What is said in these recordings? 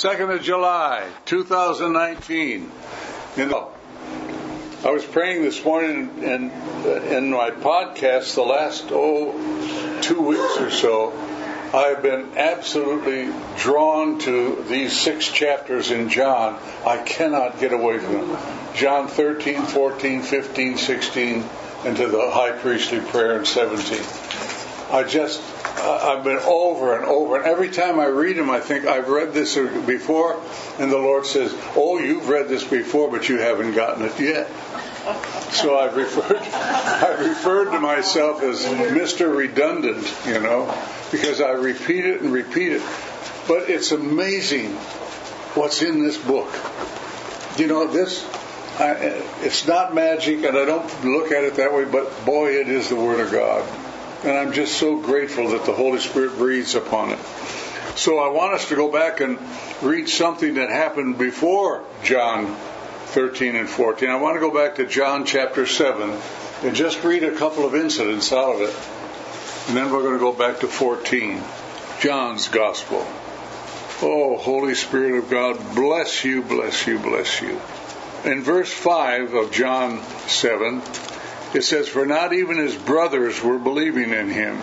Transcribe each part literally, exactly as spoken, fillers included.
second of July, two thousand nineteen. In the, I was praying this morning in, in my podcast the last, oh, two weeks or so. I've been absolutely drawn to these six chapters in John. I cannot get away from them. John thirteen, fourteen, fifteen, sixteen, and to the high priestly prayer in seventeen. I just, I've been over and over, and every time I read them, I think I've read this before, and the Lord says, oh, you've read this before, but you haven't gotten it yet. So I've referred, I've referred to myself as Mister Redundant, you know, because I repeat it and repeat it. But it's amazing what's in this book. You know, this, I, it's not magic, and I don't look at it that way, but boy, it is the Word of God. And I'm just so grateful that the Holy Spirit breathes upon it. So I want us to go back and read something that happened before John thirteen and fourteen. I want to go back to John chapter seven and just read a couple of incidents out of it. And then we're going to go back to fourteen. John's Gospel. Oh, Holy Spirit of God, bless you, bless you, bless you. In verse five of John seven, it says, for not even his brothers were believing in him.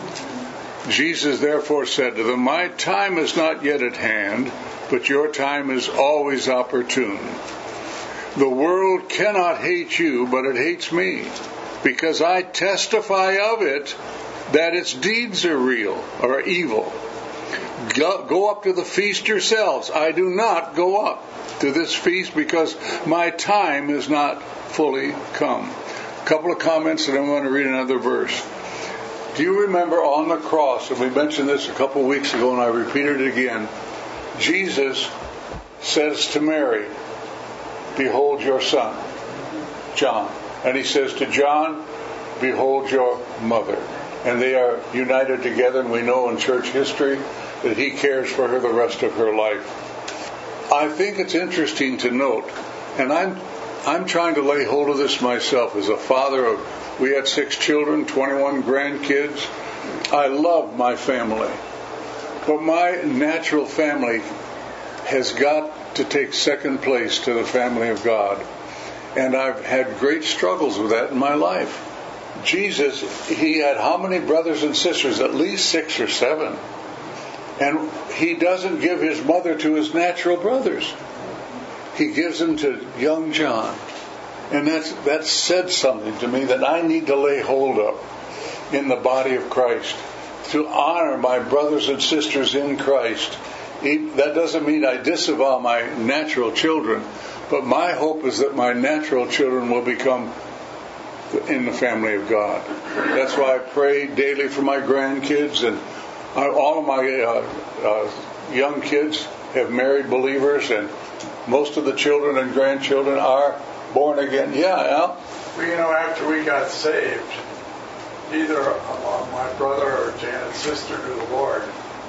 Jesus therefore said to them, my time is not yet at hand, but your time is always opportune. The world cannot hate you, but it hates me, because I testify of it that its deeds are real, or evil. Go, go up to the feast yourselves. I do not go up to this feast because my time is not fully come. A couple of comments, and I'm going to read another verse. Do you remember on the cross, and we mentioned this a couple of weeks ago, and I repeated it again, Jesus says to Mary, behold your son, John. And he says to John, behold your mother. And they are united together, and we know in church history that he cares for her the rest of her life. I think it's interesting to note, and I'm I'm trying to lay hold of this myself as a father of, we had six children, twenty-one grandkids. I love my family. But my natural family has got to take second place to the family of God. And I've had great struggles with that in my life. Jesus, he had how many brothers and sisters? At least six or seven. And he doesn't give his mother to his natural brothers. He gives them to young John. And that's, that said something to me that I need to lay hold of in the body of Christ. To honor my brothers and sisters in Christ. That doesn't mean I disavow my natural children. But my hope is that my natural children will become in the family of God. That's why I pray daily for my grandkids, and all of my uh, uh, young kids have married believers, and most of the children and grandchildren are born again. Yeah, Al? Well, you know, after we got saved, either uh, my brother or Janet's sister knew the Lord.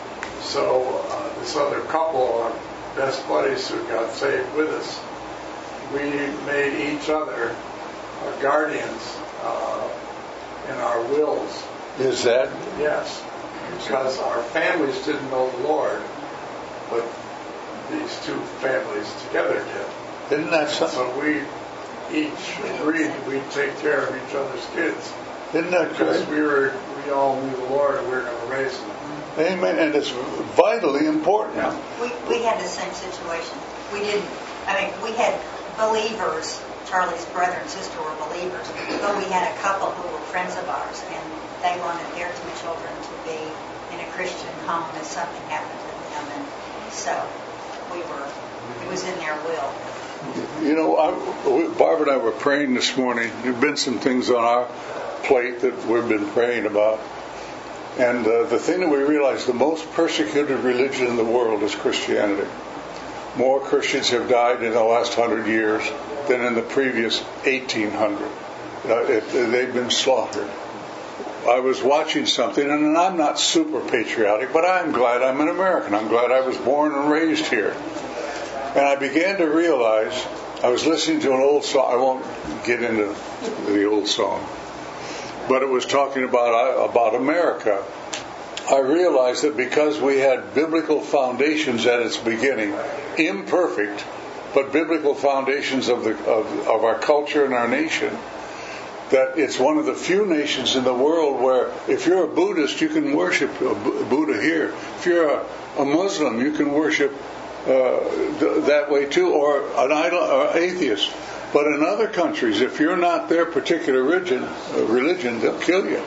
So uh, this other couple, our best buddies who got saved with us, we made each other our guardians uh, in our wills. Is that? Yes. Because our families didn't know the Lord, but these two families together did. Isn't that something? So we each agreed we'd take care of each other's kids. Isn't that Because great? we were, we all knew the Lord and we were going to raise them. Amen. And it's vitally important. Yeah. We we had the same situation. We didn't, I mean, we had believers. Charlie's brother and sister were believers, but we had a couple who were friends of ours, and they wanted their two children to be in a Christian home if something happened to them, and so we were, it was in their will. You know, I, Barb and I were praying this morning. There have been some things on our plate that we've been praying about. And uh, the thing that we realize, the most persecuted religion in the world is Christianity. More Christians have died in the last hundred years than in the previous eighteen hundred. Uh, it, they've been slaughtered. I was watching something, and I'm not super patriotic, but I'm glad I'm an American. I'm glad I was born and raised here. And I began to realize, I was listening to an old song. I won't get into the old song, but it was talking about about America. I realized that because we had biblical foundations at its beginning, imperfect, but biblical foundations of the of, of our culture and our nation, that it's one of the few nations in the world where if you're a Buddhist, you can worship a Buddha here. If you're a, a Muslim, you can worship uh, th- that way too, or an idol, or atheist. But in other countries, if you're not their particular religion, uh, religion, they'll kill you.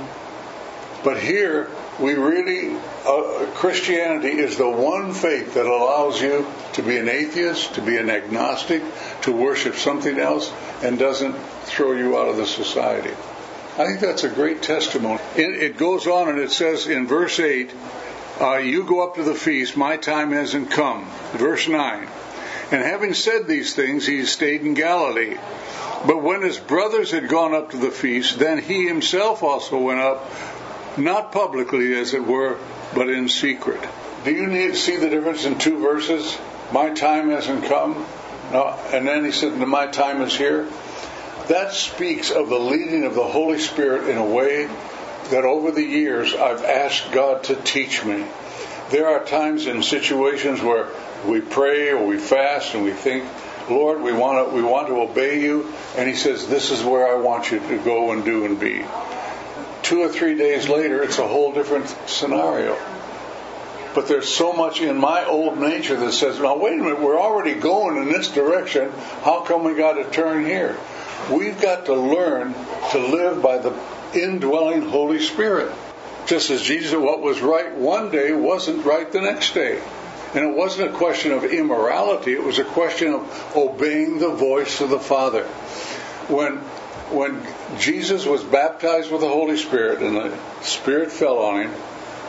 But here, we really, uh, Christianity is the one faith that allows you to be an atheist, to be an agnostic, to worship something else, and doesn't throw you out of the society. I think that's a great testimony. It, it goes on and it says in verse eight, uh, you go up to the feast, my time hasn't come. Verse nine, and having said these things, he stayed in Galilee. But when his brothers had gone up to the feast, then he himself also went up, not publicly as it were, but in secret. Do you need to see the difference in two verses? My time hasn't come. No, and then he said, my time is here. That speaks of the leading of the Holy Spirit in a way that over the years I've asked God to teach me. There are times in situations where we pray or we fast and we think, Lord, we want to, we want to obey you. And he says, this is where I want you to go and do and be. Two or three days later, it's a whole different scenario. But there's so much in my old nature that says, now wait a minute, we're already going in this direction. How come we got to turn here? We've got to learn to live by the indwelling Holy Spirit. Just as Jesus, what was right one day wasn't right the next day. And it wasn't a question of immorality. It was a question of obeying the voice of the Father. When When Jesus was baptized with the Holy Spirit and the Spirit fell on him,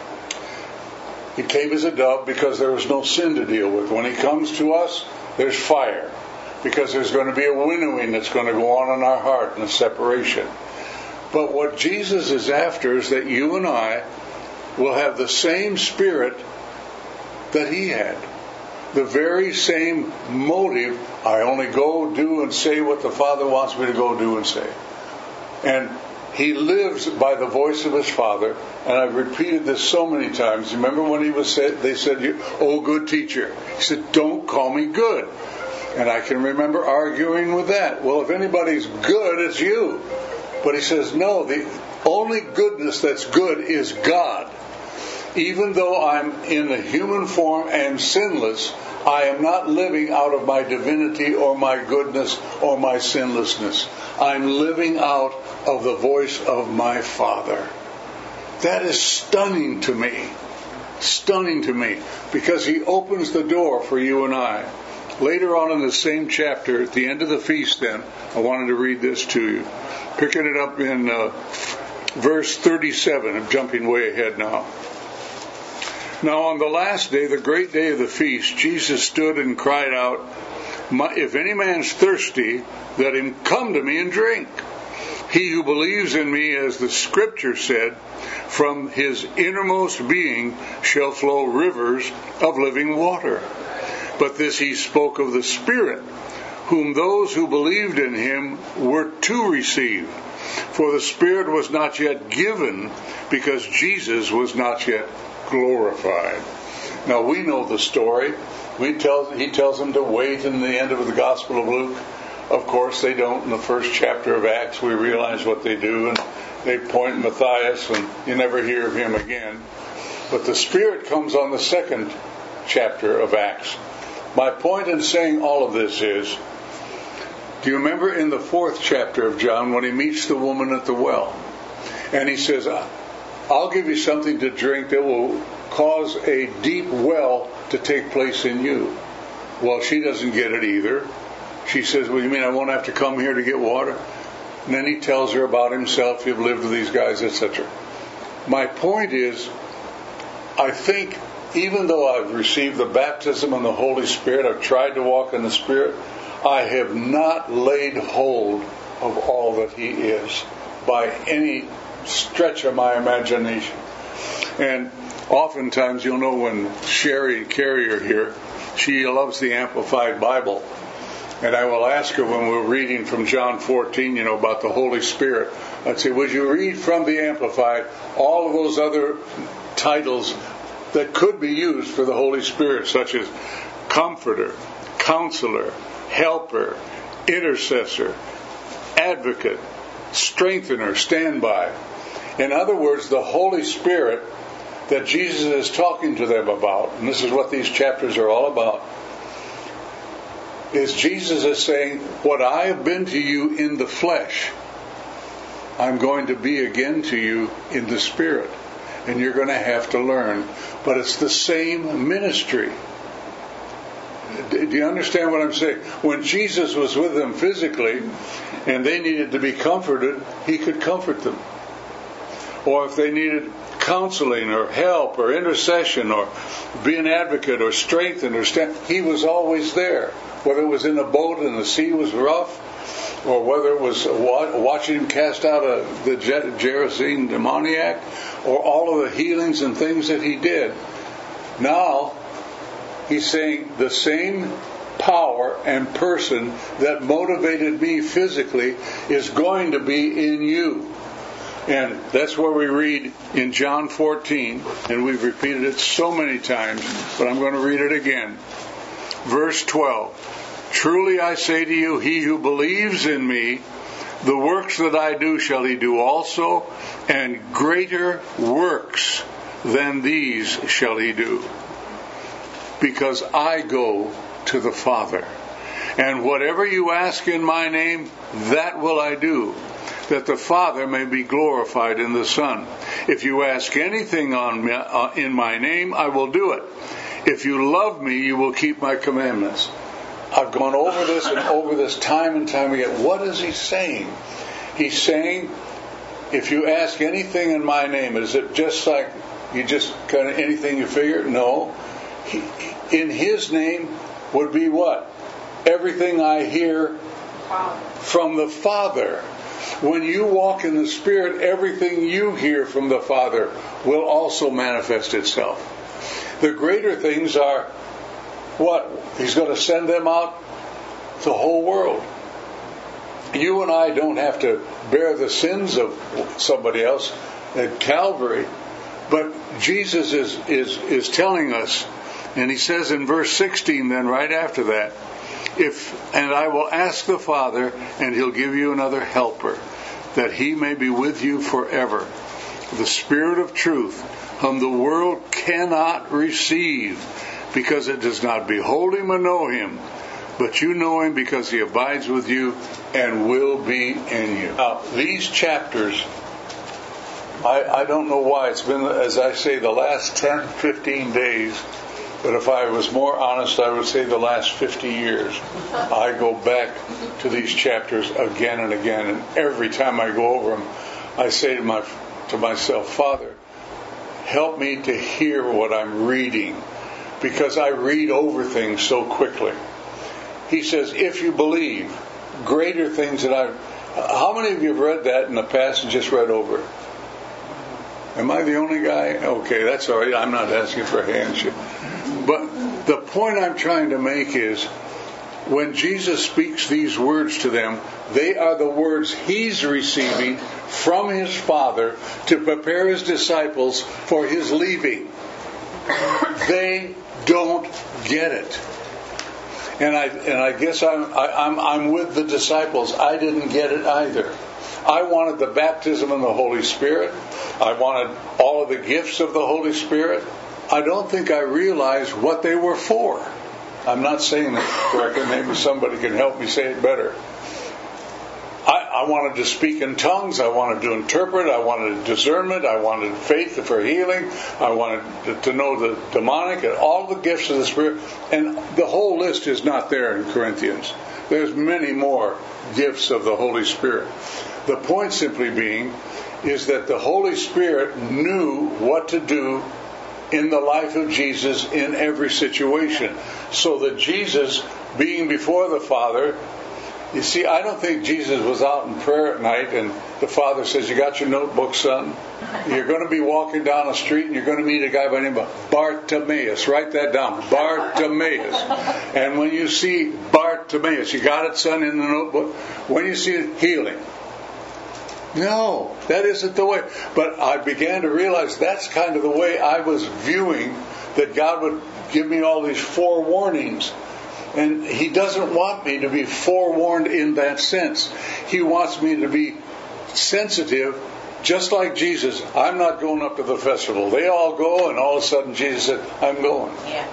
he came as a dove because there was no sin to deal with. When he comes to us, there's fire because there's going to be a winnowing that's going to go on in our heart and a separation. But what Jesus is after is that you and I will have the same Spirit that he had. The very same motive. I only go, do, and say what the Father wants me to go do and say. And he lives by the voice of his Father. And I've repeated this so many times. Remember when he was said, they said, "Oh, good teacher." He said, "Don't call me good." And I can remember arguing with that. Well, if anybody's good, it's you. But he says, no, the only goodness that's good is God. Even though I'm in a human form and sinless, I am not living out of my divinity or my goodness or my sinlessness. I'm living out of the voice of my Father. That is stunning to me. Stunning to me. Because he opens the door for you and I. Later on in the same chapter, at the end of the feast then, I wanted to read this to you. Picking it up in uh, verse thirty-seven. I'm jumping way ahead now. Now on the last day, the great day of the feast, Jesus stood and cried out, "If any man's thirsty, let him come to me and drink. He who believes in me, as the Scripture said, from his innermost being shall flow rivers of living water." But this he spoke of the Spirit, whom those who believed in him were to receive. For the Spirit was not yet given, because Jesus was not yet glorified. Now we know the story. We tell, he tells them to wait in the end of the Gospel of Luke. Of course they don't. In the first chapter of Acts we realize what they do, and they point Matthias and you never hear of him again. But the Spirit comes on the second chapter of Acts. My point in saying all of this is, do you remember in the fourth chapter of John when he meets the woman at the well? And he says, I'll give you something to drink that will cause a deep well to take place in you. Well, she doesn't get it either. She says, well, you mean I won't have to come here to get water? And then he tells her about himself. You've lived with these guys, et cetera. My point is, I think even though I've received the baptism in the Holy Spirit, I've tried to walk in the Spirit, I have not laid hold of all that he is by any stretch of my imagination. And oftentimes, you'll know when Sherry and Carrie are here, she loves the Amplified Bible. And I will ask her when we're reading from John fourteen, you know, about the Holy Spirit, I'd say, would you read from the Amplified all of those other titles that could be used for the Holy Spirit, such as Comforter, Counselor, Helper, Intercessor, Advocate, Strengthener, Standby. In other words, the Holy Spirit that Jesus is talking to them about, and this is what these chapters are all about, is Jesus is saying, what I have been to you in the flesh, I'm going to be again to you in the Spirit. And you're going to have to learn. But it's the same ministry. Do you understand what I'm saying? When Jesus was with them physically and they needed to be comforted, He could comfort them. Or if they needed counseling or help or intercession or be an advocate or strengthen or stand, He was always there. Whether it was in a boat and the sea was rough, or whether it was watching Him cast out a, the Gerasene demoniac, or all of the healings and things that He did. Now, He's saying the same power and person that motivated me physically is going to be in you. And that's where we read in John fourteen, and we've repeated it so many times, but I'm going to read it again. Verse twelve. Truly I say to you, he who believes in me, the works that I do shall he do also, and greater works than these shall he do. Because I go to the Father. And whatever you ask in my name, that will I do, that the Father may be glorified in the Son. If you ask anything on me, uh, in my name, I will do it. If you love me, you will keep my commandments. I've gone over this and over this time and time again. What is He saying? He's saying, if you ask anything in my name, is it just like you just kind of anything you figure? No. He, in His name would be what? Everything I hear from the Father. When you walk in the Spirit, everything you hear from the Father will also manifest itself. The greater things are what? He's going to send them out to the whole world. You and I don't have to bear the sins of somebody else at Calvary, but Jesus is, is, is telling us, and He says in verse sixteen then right after that, if and I will ask the Father, and He'll give you another helper, that He may be with you forever, the Spirit of truth, whom the world cannot receive, because it does not behold Him or know Him, but you know Him because He abides with you and will be in you. Now, these chapters, I, I don't know why, it's been, as I say, the last ten, fifteen days, but if I was more honest, I would say the last fifty years. I go back to these chapters again and again, and every time I go over them, I say to my to myself, Father, help me to hear what I'm reading, because I read over things so quickly. He says, if you believe, greater things that I've... How many of you have read that in the past and just read over it? Am I the only guy? Okay, that's all right. I'm not asking for a handshake. But the point I'm trying to make is, when Jesus speaks these words to them, they are the words He's receiving from His Father to prepare His disciples for His leaving. They don't get it. And I and I guess I'm I, I'm I'm with the disciples. I didn't get it either. I wanted the baptism in the Holy Spirit. I wanted all of the gifts of the Holy Spirit. I don't think I realized what they were for. I'm not saying that correctly. Maybe somebody can help me say it better. I, I wanted to speak in tongues. I wanted to interpret. I wanted discernment. I wanted faith for healing. I wanted to, to know the demonic and all the gifts of the Spirit. And the whole list is not there in Corinthians. There's many more gifts of the Holy Spirit. The point simply being is that the Holy Spirit knew what to do in the life of Jesus in every situation. So that Jesus, being before the Father, you see, I don't think Jesus was out in prayer at night and the Father says, you got your notebook, son? You're going to be walking down the street and you're going to meet a guy by the name of Bartimaeus. Write that down. Bartimaeus. And when you see Bartimaeus, you got it, son, in the notebook? When you see it, healing. No, that isn't the way. But I began to realize that's kind of the way I was viewing that God would give me all these forewarnings. And He doesn't want me to be forewarned in that sense. He wants me to be sensitive, just like Jesus. I'm not going up to the festival. They all go, and all of a sudden Jesus said, I'm going. Yeah.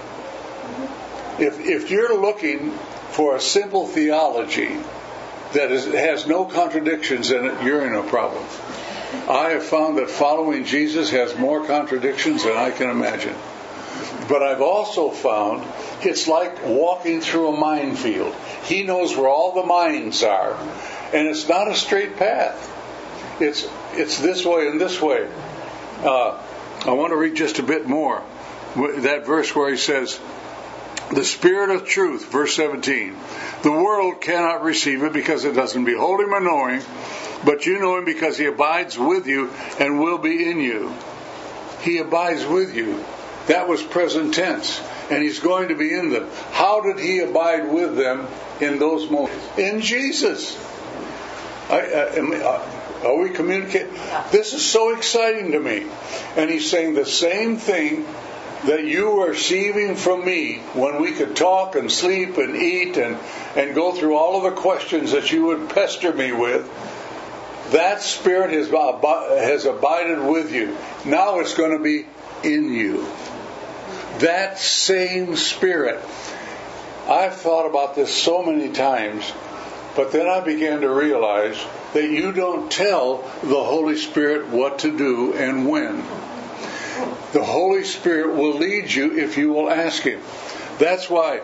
If, if you're looking for a simple theology that is, has no contradictions in it, you're in a problem. I have found that following Jesus has more contradictions than I can imagine. But I've also found it's like walking through a minefield. He knows where all the mines are, and it's not a straight path. It's it's this way and this way. Uh, I want to read just a bit more. That verse where he says, the Spirit of truth, verse seventeen. The world cannot receive it because it doesn't behold Him or know Him, but you know Him because He abides with you and will be in you. He abides with you. That was present tense. And He's going to be in them. How did He abide with them in those moments? In Jesus. I, I, are we communicating? This is so exciting to me. And He's saying the same thing that you were receiving from me when we could talk and sleep and eat and, and go through all of the questions that you would pester me with. That Spirit has, has abided with you. Now it's going to be in you. That same Spirit. I've thought about this so many times, but then I began to realize that you don't tell the Holy Spirit what to do and when. The Holy Spirit will lead you if you will ask Him. That's why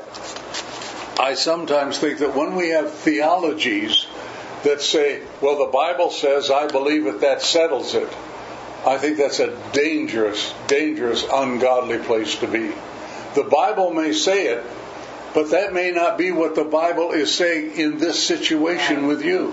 I sometimes think that when we have theologies that say, well, the Bible says, I believe it, that settles it. I think that's a dangerous, dangerous, ungodly place to be. The Bible may say it, but that may not be what the Bible is saying in this situation with you.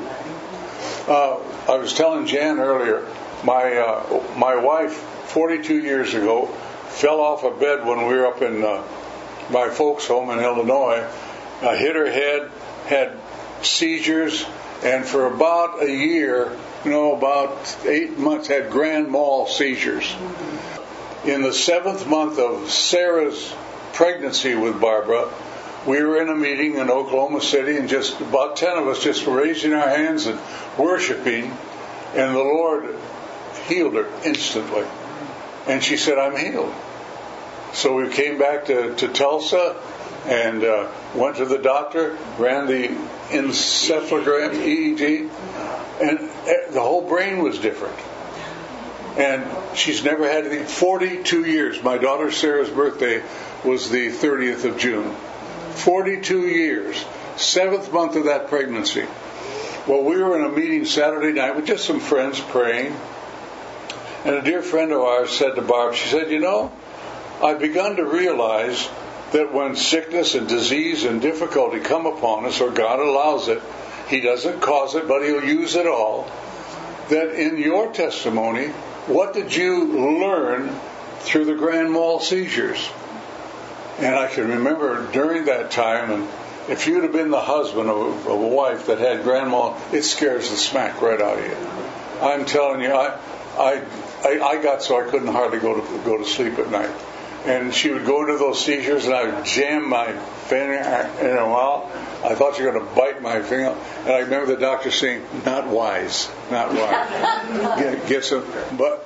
Uh, I was telling Jan earlier, my uh, my wife, forty-two years ago, fell off a bed when we were up in uh, my folks' home in Illinois, uh, hit her head, had seizures, and for about a year, you know, about eight months, had grand mal seizures. In the seventh month of Sarah's pregnancy with Barbara, we were in a meeting in Oklahoma City, and just about ten of us just raising our hands and worshiping, and the Lord healed her instantly. And she said, I'm healed. So we came back to, to Tulsa and uh, went to the doctor, ran the encephalogram, E E G, and the whole brain was different. And she's never had anything. forty-two years. My daughter Sarah's birthday was the thirtieth of June. forty-two years. Seventh month of that pregnancy. Well, we were in a meeting Saturday night with just some friends praying. And a dear friend of ours said to Barb, she said, you know, I've begun to realize that when sickness and disease and difficulty come upon us, or God allows it, He doesn't cause it, but He'll use it all, that in your testimony, what did you learn through the grand mal seizures? And I can remember during that time, and if you'd have been the husband of, of a wife that had grand mal, it scares the smack right out of you. I'm telling you, I, I, I, I got so I couldn't hardly go to go to sleep at night. And she would go into those seizures, and I would jam my finger in her mouth. I thought you were going to bite my finger. And I remember the doctor saying, not wise, not wise. Get, get some. But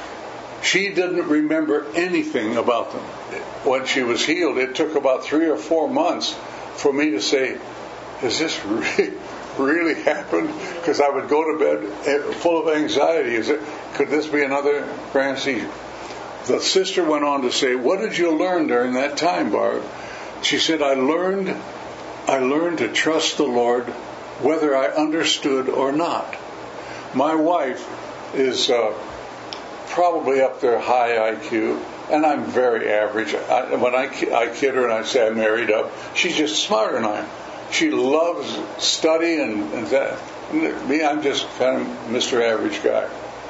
she didn't remember anything about them. When she was healed, it took about three or four months for me to say, has this really, really happened? Because I would go to bed full of anxiety. Is it? Could this be another grand seizure? The sister went on to say, what did you learn during that time, Barb? She said, I learned I learned to trust the Lord whether I understood or not. My wife is uh, probably up there high I Q, and I'm very average. I, when I, I kid her and I say I'm married up, she's just smarter than I am. She loves study and, and that. Me, I'm just kind of Mister Average guy.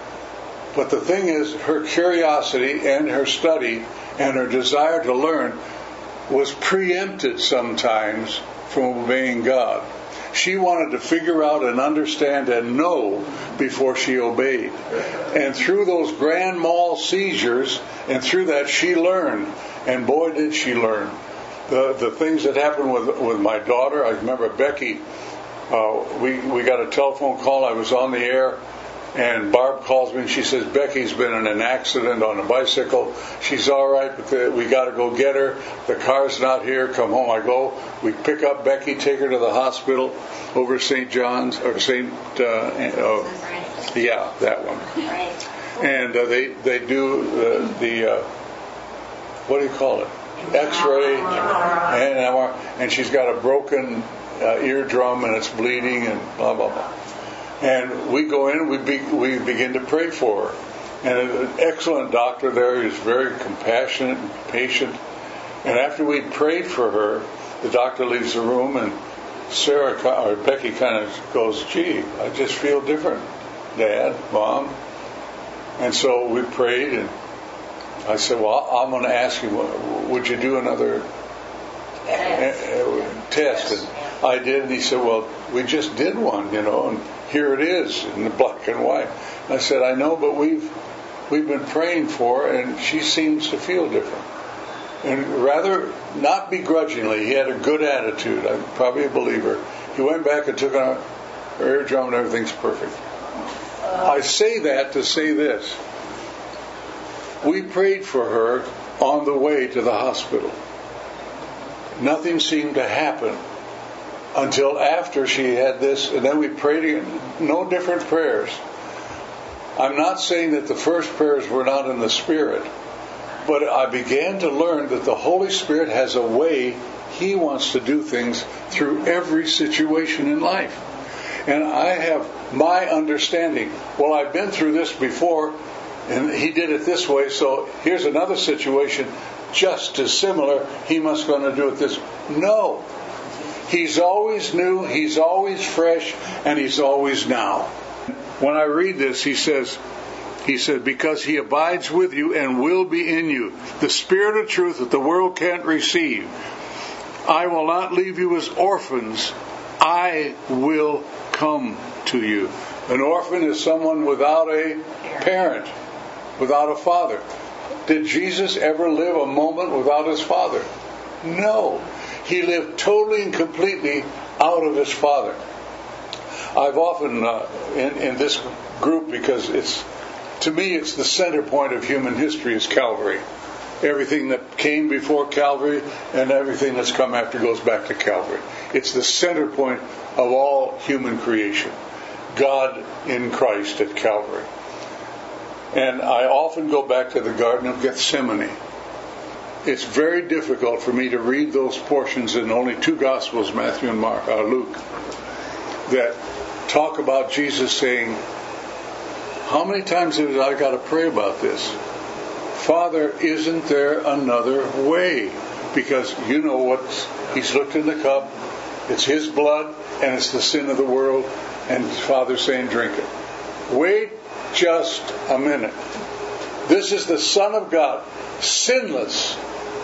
But the thing is, her curiosity and her study and her desire to learn was preempted sometimes from obeying God. She wanted to figure out and understand and know before she obeyed. And through those grand mal seizures, and through that she learned. And boy, did she learn. The the things that happened with with my daughter, I remember Becky, uh, we, we got a telephone call, I was on the air, and Barb calls me and she says, Becky's been in an accident on a bicycle. She's all right, but the, we got to go get her. The car's not here. Come home. I go. We pick up Becky, take her to the hospital over Saint John's, or Saint Uh, uh, yeah, that one. Right. And uh, they, they do uh, the, uh, what do you call it? X-ray and M R I, and she's got a broken uh, eardrum and it's bleeding and blah blah blah. And we go in and we be, we begin to pray for her. And an excellent doctor there is very compassionate and patient. And after we prayed for her, the doctor leaves the room and Sarah or Becky kind of goes, "Gee, I just feel different, Dad, Mom." And so we prayed, and I said, "Well, I'm going to ask you, would you do another test?" And I did, and he said, "Well, we just did one, you know, and here it is in the black and white." I said, "I know, but we've we've been praying for her, and she seems to feel different." And rather not begrudgingly, he had a good attitude. I'm probably a believer. He went back and took on her eardrum, and everything's perfect. I say that to say this. We prayed for her on the way to the hospital. Nothing seemed to happen until after she had this, and then we prayed again. No different prayers. I'm not saying that the first prayers were not in the Spirit, but I began to learn that the Holy Spirit has a way He wants to do things through every situation in life. And I have my understanding. Well, I've been through this before, and He did it this way, so here's another situation just as similar. He must going to do it this. No. He's always new, He's always fresh, and He's always now. When I read this, He says, He said, because He abides with you and will be in you, the Spirit of truth that the world can't receive. I will not leave you as orphans. I will come to you. An orphan is someone without a parent, without a father. Did Jesus ever live a moment without His Father? No. He lived totally and completely out of His Father. I've often, uh, in, in this group, because it's, to me, it's the center point of human history is Calvary. Everything that came before Calvary and everything that's come after goes back to Calvary. It's the center point of all human creation. God in Christ at Calvary. And I often go back to the Garden of Gethsemane. It's very difficult for me to read those portions in only two Gospels, Matthew and Mark, or Luke, that talk about Jesus saying, how many times have I got to pray about this? Father, isn't there another way? Because you know what, He's looked in the cup, it's His blood, and it's the sin of the world, and Father's saying, drink it. Wait just a minute. This is the Son of God, sinless.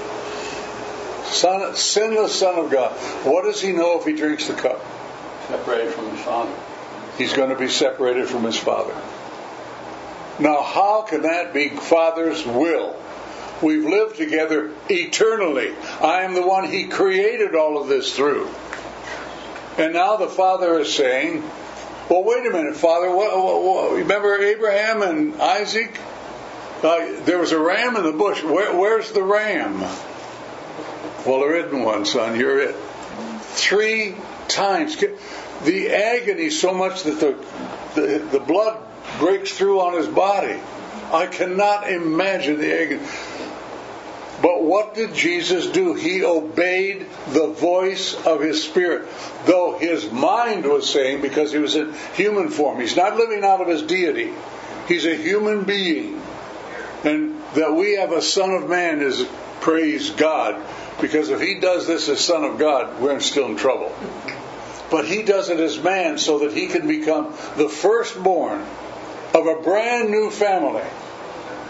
Son, sinless Son of God. What does He know if He drinks the cup? Separated from His Father. He's going to be separated from His Father. Now, how can that be Father's will? We've lived together eternally. I am the one He created all of this through. And now the Father is saying, well, wait a minute, Father. What, what, what, remember Abraham and Isaac? Uh, there was a ram in the bush. Where, where's the ram? Well, there isn't one, son. You're it. Three times. The agony so much that the, the, the blood breaks through on His body. I cannot imagine the agony. But what did Jesus do? He obeyed the voice of His Spirit. Though His mind was saying, because He was in human form, He's not living out of His deity. He's a human being. And that we have a Son of Man is, praise God. Because if He does this as Son of God, we're still in trouble. But He does it as man so that He can become the firstborn of a brand new family.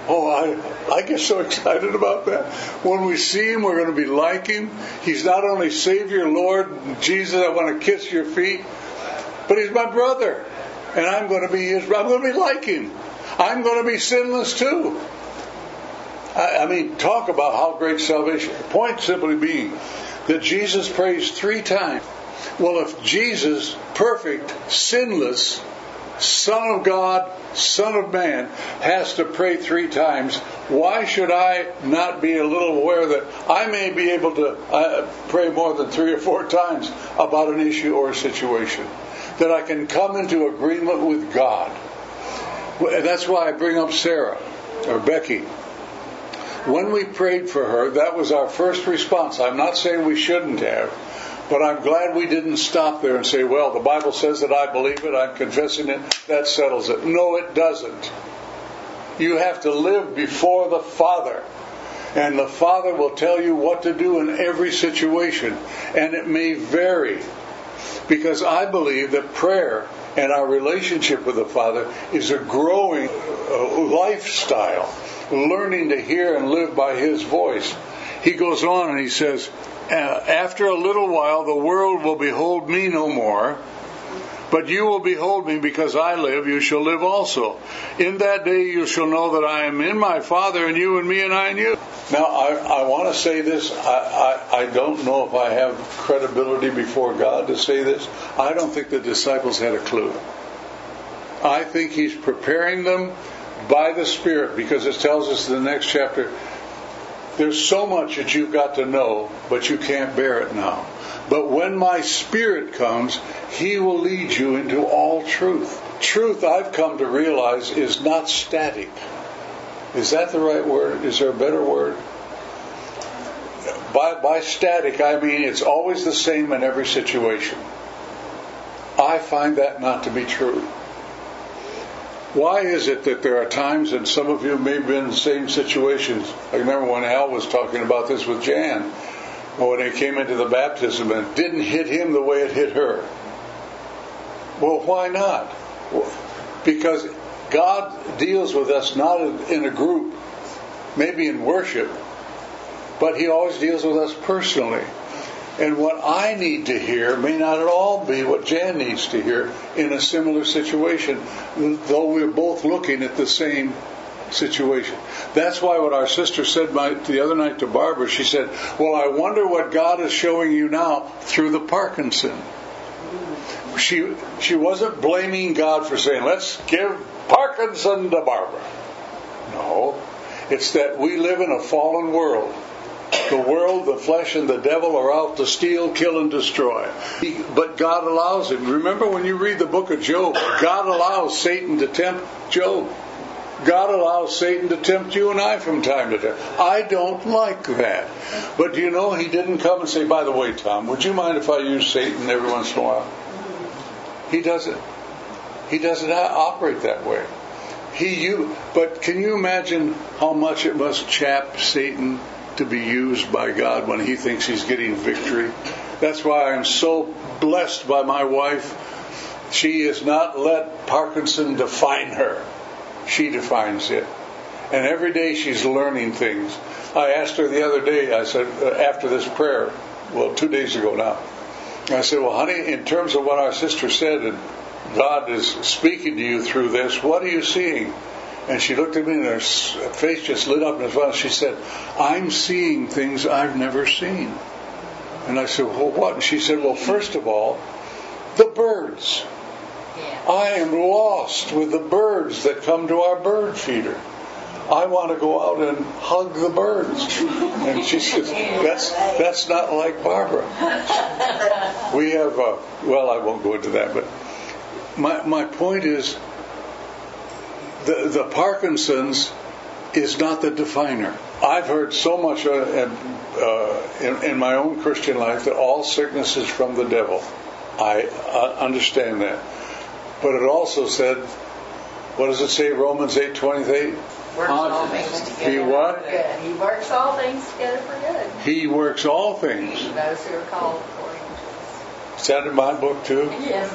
Oh, I, I get so excited about that. When we see Him, we're going to be like Him. He's not only Savior, Lord, Jesus, I want to kiss your feet, but He's my brother. And I'm going to be His, I'm going to be like Him. I'm going to be sinless too. I, I mean, talk about how great salvation. The point simply being that Jesus prays three times. Well, if Jesus, perfect, sinless, Son of God, Son of Man, has to pray three times, why should I not be a little aware that I may be able to uh, pray more than three or four times about an issue or a situation? That I can come into agreement with God. And that's why I bring up Sarah, or Becky. When we prayed for her, that was our first response. I'm not saying we shouldn't have, but I'm glad we didn't stop there and say, well, the Bible says that I believe it, I'm confessing it, that settles it. No, it doesn't. You have to live before the Father. And the Father will tell you what to do in every situation. And it may vary. Because I believe that prayer and our relationship with the Father is a growing lifestyle. Learning to hear and live by His voice. He goes on and he says, after a little while the world will behold me no more, but you will behold me because I live, you shall live also. In that day you shall know that I am in my Father, and you in me, and I in you. Now I, I want to say this, I, I, I don't know if I have credibility before God to say this. I don't think the disciples had a clue. I think He's preparing them by the Spirit, because it tells us in the next chapter, there's so much that you've got to know, but you can't bear it now. But when my Spirit comes, He will lead you into all truth. Truth, I've come to realize, is not static. Is that the right word? Is there a better word? By, by static, I mean it's always the same in every situation. I find that not to be true. Why is it that there are times, and some of you may have been in the same situations. I remember when Al was talking about this with Jan, when he came into the baptism and it didn't hit him the way it hit her. Well, why not? Because God deals with us not in a group, maybe in worship, but He always deals with us personally. And what I need to hear may not at all be what Jan needs to hear in a similar situation, though we're both looking at the same situation. That's why what our sister said my, the other night to Barbara, she said, well, I wonder what God is showing you now through the Parkinson. She, she wasn't blaming God for saying, let's give Parkinson to Barbara. No, it's that we live in a fallen world. The world, the flesh, and the devil are out to steal, kill, and destroy. But God allows it. Remember when you read the book of Job, God allows Satan to tempt Job. God allows Satan to tempt you and I from time to time. I don't like that. But do you know, He didn't come and say, by the way, Tom, would you mind if I use Satan every once in a while? He doesn't. He doesn't operate that way. He, you, but can you imagine how much it must chap Satan to be used by God when he thinks he's getting victory? That's why I'm so blessed by my wife. She has not let Parkinson define her. She defines it. And every day she's learning things. I asked her the other day, I said, after this prayer, well, two days ago now, I said, well, honey, in terms of what our sister said, and God is speaking to you through this, what are you seeing? And she looked at me and her face just lit up and well, she said, I'm seeing things I've never seen. And I said, well, what? And she said, well, first of all, the birds. Yeah. I am lost with the birds that come to our bird feeder. I want to go out and hug the birds. And she says, that's that's not like Barbara. We have, uh, well, I won't go into that, but my my point is, the, the Parkinson's is not the definer. I've heard so much uh, uh, in, in my own Christian life that all sickness is from the devil. I uh, understand that. But it also said, what does it say, Romans eight twenty-eight? Works all things together he what? for good. He works all things together for good. He works all things. Those who are called according to His. Is that in my book too? Yes.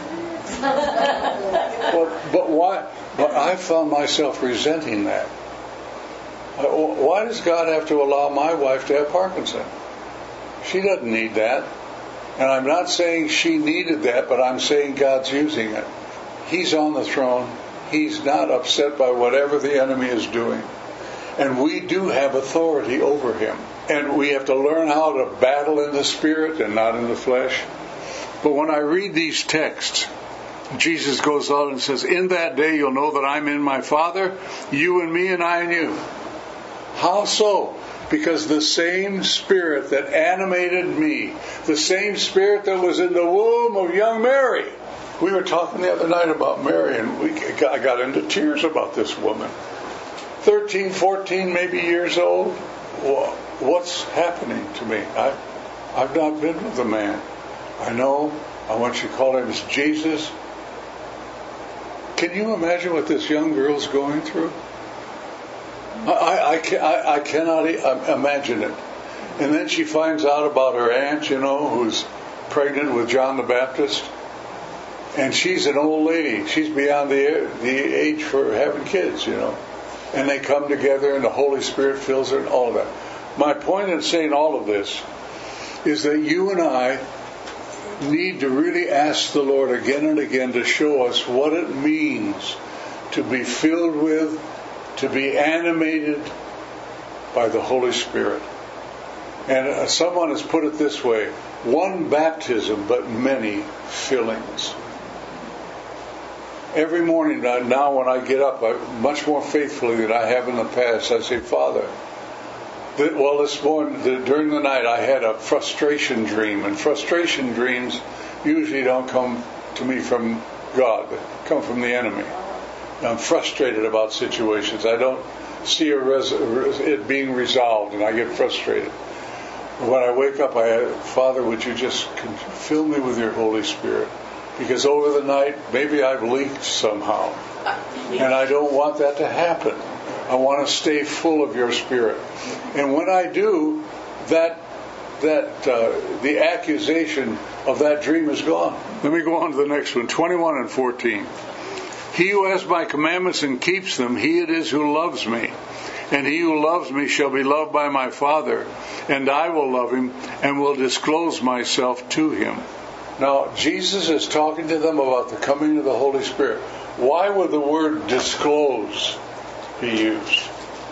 Well, but why? But I found myself resenting that. Why does God have to allow my wife to have Parkinson's? She doesn't need that. And I'm not saying she needed that, but I'm saying God's using it. He's on the throne. He's not upset by whatever the enemy is doing. And we do have authority over him. And we have to learn how to battle in the spirit and not in the flesh. But when I read these texts, Jesus goes on and says, in that day you'll know that I'm in my Father, you and me and I and you. How so? Because the same Spirit that animated me, the same Spirit that was in the womb of young Mary. We were talking the other night about Mary, and we I got into tears about this woman. thirteen, fourteen, maybe years old. What's happening to me? I, I've not been with a man. I know. I want you to call him as Jesus. Can you imagine what this young girl's going through? I, I, I, I cannot imagine it. And then she finds out about her aunt, you know, who's pregnant with John the Baptist. And she's an old lady. She's beyond the, the age for having kids, you know. And they come together and the Holy Spirit fills her and all of that. My point in saying all of this is that you and I need to really ask the Lord again and again to show us what it means to be filled with, to be animated by the Holy Spirit. And someone has put it this way, one baptism but many fillings. Every morning now when I get up, I, much more faithfully than I have in the past, I say, Father, the, well this morning, the, during the night I had a frustration dream, and frustration dreams usually don't come to me from God, they come from the enemy. I'm frustrated about situations. I don't see a res- it being resolved, and I get frustrated. When I wake up, I Father, would you just fill me with your Holy Spirit? Because over the night, maybe I've leaked somehow. And I don't want that to happen. I want to stay full of your Spirit. And when I do, that that uh, the accusation of that dream is gone. Let me go on to the next one, twenty-one and fourteen. He who has my commandments and keeps them, he it is who loves me. And he who loves me shall be loved by my Father, and I will love him and will disclose myself to him. Now, Jesus is talking to them about the coming of the Holy Spirit. Why would the word disclose be used?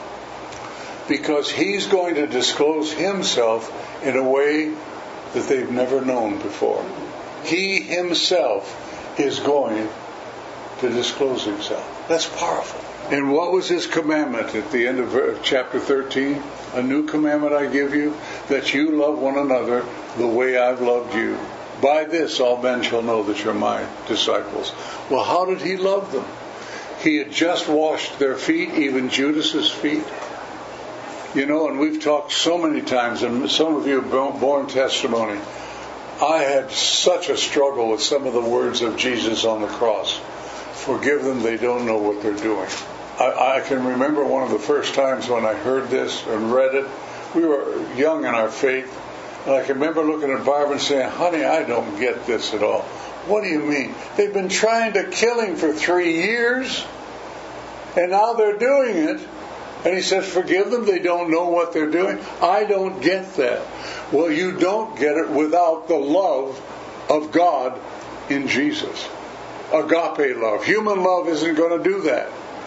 Because he's going to disclose himself in a way that they've never known before. He himself is going to disclose himself. That's powerful. And what was his commandment at the end of chapter thirteen? A new commandment I give you, that you love one another the way I've loved you. By this all men shall know that you're my disciples. Well, how did he love them? He had just washed their feet, even Judas's feet. You know, and we've talked so many times, and some of you have borne testimony. I had such a struggle with some of the words of Jesus on the cross. Forgive them, they don't know what they're doing. I, I can remember one of the first times when I heard this and read it. We were young in our faith. And I can remember looking at Barbara and saying, honey, I don't get this at all. What do you mean? They've been trying to kill him for three years. And now they're doing it. And he says, forgive them, they don't know what they're doing. I don't get that. Well, you don't get it without the love of God in Jesus. Agape love. Human love isn't going to do that.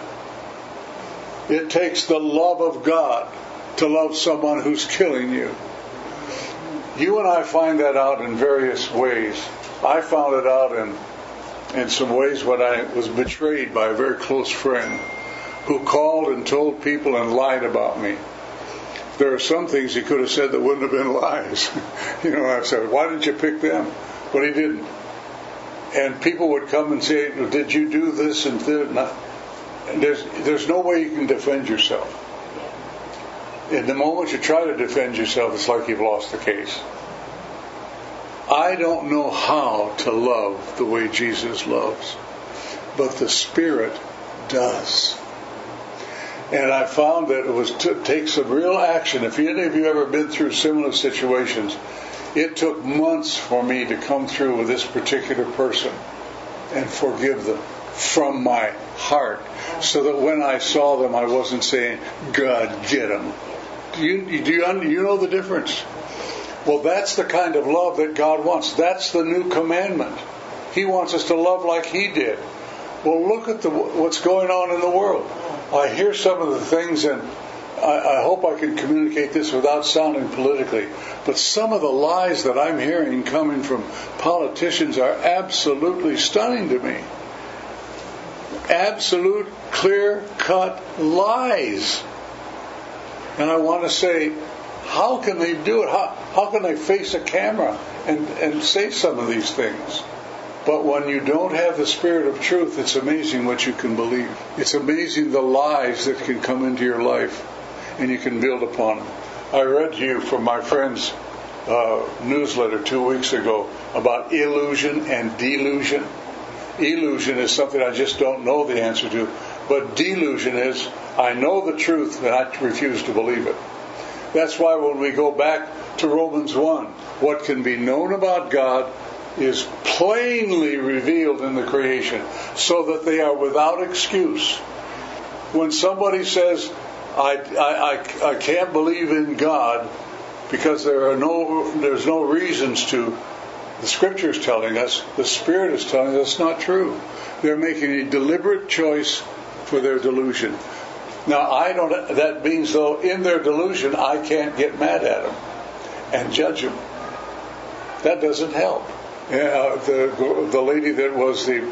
It takes the love of God to love someone who's killing you. You and I find that out in various ways. I found it out in, in some ways when I was betrayed by a very close friend who called and told people and lied about me. There are some things he could have said that wouldn't have been lies. You know, I said, why didn't you pick them? But he didn't. And people would come and say, did you do this and that? And there's, there's no way you can defend yourself. In the moment you try to defend yourself, it's like you've lost the case. I don't know how to love the way Jesus loves, but the Spirit does. And I found that it was to take some real action. If any of you ever been through similar situations, it took months for me to come through with this particular person and forgive them from my heart, so that when I saw them, I wasn't saying, God, get them. Do you, do you, you know the difference? Well, that's the kind of love that God wants. That's the new commandment. He wants us to love like He did. Well, look at the, what's going on in the world. I hear some of the things, and I, I hope I can communicate this without sounding politically, but some of the lies that I'm hearing coming from politicians are absolutely stunning to me. Absolute, clear-cut lies. And I want to say, how can they do it? How, how can they face a camera and, and say some of these things? But when you don't have the Spirit of truth, it's amazing what you can believe. It's amazing the lies that can come into your life, and you can build upon them. I read to you from my friend's uh, newsletter two weeks ago about illusion and delusion. Illusion is something I just don't know the answer to, but delusion is I know the truth and I refuse to believe it. That's why when we go back to Romans one, what can be known about God is plainly revealed in the creation, so that they are without excuse. When somebody says, I, I, I, I can't believe in God because there are no there's no reasons to, the Scripture is telling us, the Spirit is telling us it's not true. They're making a deliberate choice for their delusion. Now, I don't. That means, though, in their delusion, I can't get mad at them and judge them. That doesn't help. Uh, the the lady that was the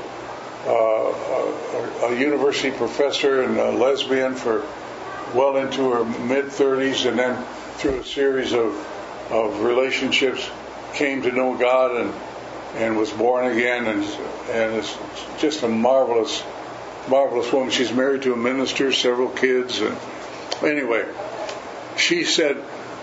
uh, a, a university professor and a lesbian for well into her mid thirties, and then through a series of of relationships came to know God and and was born again, and and is just a marvelous marvelous woman. She's married to a minister, several kids, and anyway, she said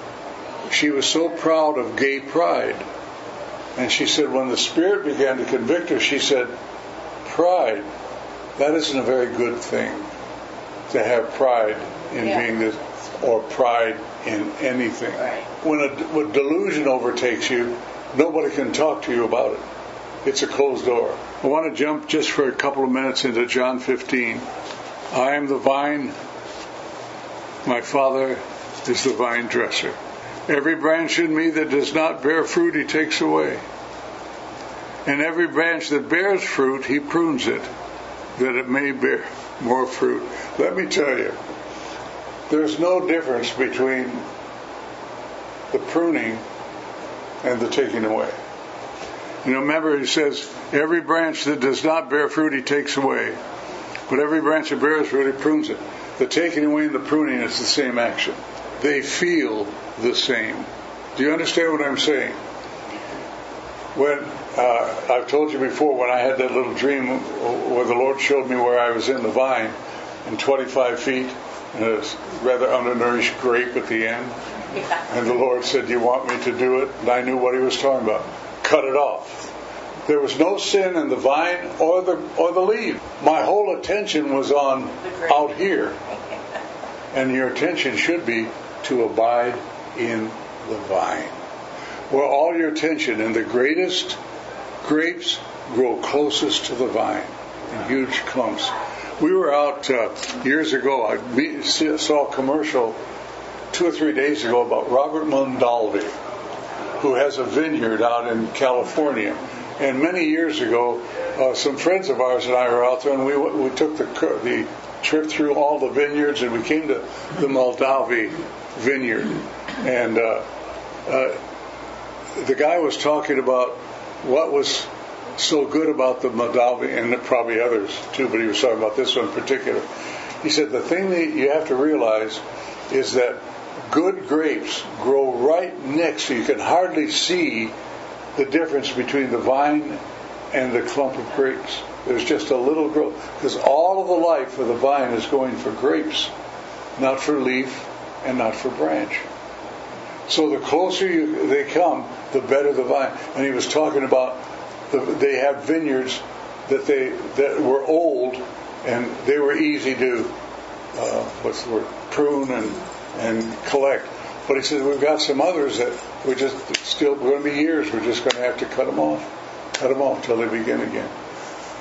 she was so proud of gay pride. And she said when the Spirit began to convict her, she said, pride, that isn't a very good thing, to have pride in yeah. being this, or pride in anything. Right. When a when delusion overtakes you, nobody can talk to you about it. It's a closed door. I want to jump just for a couple of minutes into John fifteen. I am the vine, my Father is the vine dresser. Every branch in me that does not bear fruit, He takes away. And every branch that bears fruit, He prunes it, that it may bear more fruit. Let me tell you, there's no difference between the pruning and the taking away. You know, remember He says, every branch that does not bear fruit, He takes away. But every branch that bears fruit, He prunes it. The taking away and the pruning is the same action. They feel the same. Do you understand what I'm saying? When uh, I've told you before, when I had that little dream where the Lord showed me where I was in the vine, and twenty-five feet, and a rather undernourished grape at the end, and the Lord said, "Do you want me to do it?" And I knew what He was talking about. Cut it off. There was no sin in the vine or the or the leaf. My whole attention was on out here, and your attention should be to abide in the vine, where all your attention and the greatest grapes grow closest to the vine in huge clumps. We were out uh, years ago. I saw a commercial two or three days ago about Robert Mondavi, who has a vineyard out in California. And many years ago, uh, some friends of ours and I were out there, and we we took the the trip through all the vineyards, and we came to the Mondavi vineyard, and uh, uh, the guy was talking about what was so good about the Mondavi, and probably others too, but he was talking about this one in particular. He said the thing that you have to realize is that good grapes grow right next, so you can hardly see the difference between the vine and the clump of grapes. There's just a little growth, because all of the life of the vine is going for grapes, not for leaf and not for branch. So the closer you, they come, the better the vine. And he was talking about the, they have vineyards that they that were old, and they were easy to uh, what's the word prune and and collect. But he said we've got some others that we're just still going to be years. We're just going to have to cut them off, cut them off till they begin again.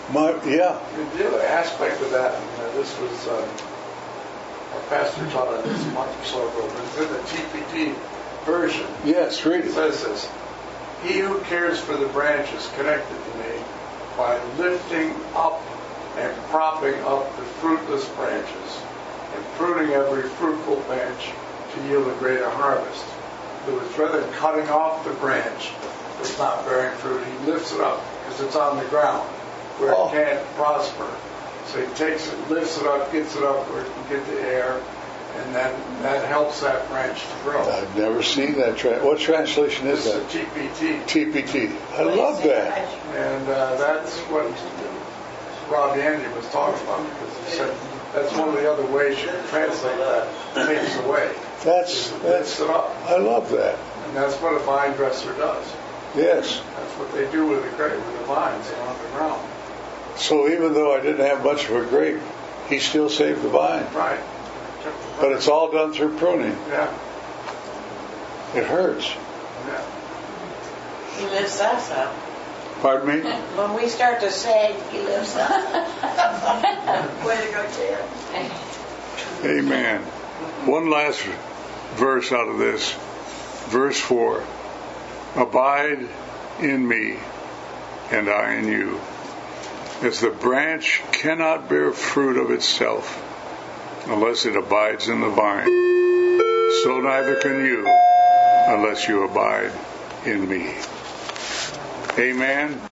My, yeah. The other aspect of that, you know, this was, uh, our pastor taught on this a month or so ago, but it's in the T P T version. Yes, read It it. says this: He who cares for the branches connected to me by lifting up and propping up the fruitless branches and pruning every fruitful branch to yield a greater harvest. It was rather than cutting off the branch that's not bearing fruit, he lifts it up because it's on the ground where Oh. it can't prosper. So he takes it, lifts it up, gets it up where it can get the air, and then that helps that branch to grow. I've never seen that. Tra- what translation is This is that? a T P T. T P T. I love that. And uh, that's what Rob Andy was talking about, because he said that's one of the other ways you can translate that. Takes away. That's It that's. lifts it up. I love that. And that's what a vine dresser does. Yes. That's what they do with the grape, with the vines on the ground. So even though I didn't have much of a grape, he still saved the vine. Right. But it's all done through pruning. Yeah. It hurts. Yeah. He lifts us up. Pardon me? When we start to sag, he lifts us up. Way to go, Ted. Amen. One last verse out of this. Verse four. Abide in me, and I in you. As the branch cannot bear fruit of itself unless it abides in the vine, so neither can you unless you abide in me. Amen.